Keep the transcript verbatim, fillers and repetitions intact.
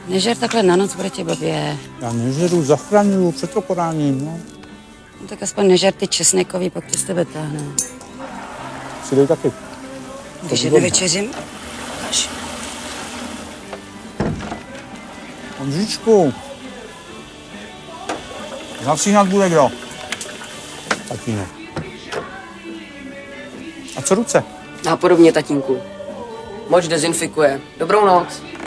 Nežer takhle na noc, bude ti blbě. Já nežeru, zachraňuju před okoráním, no. No, tak aspoň nežer ty česnekový, pak to z tebe táhne. Si dej taky. Když že nevečeřím? Až. Ondříčku. Zavříhnat bude kdo? Tatínek. A co ruce? A podobně, tatínku. Moč dezinfikuje. Dobrou noc.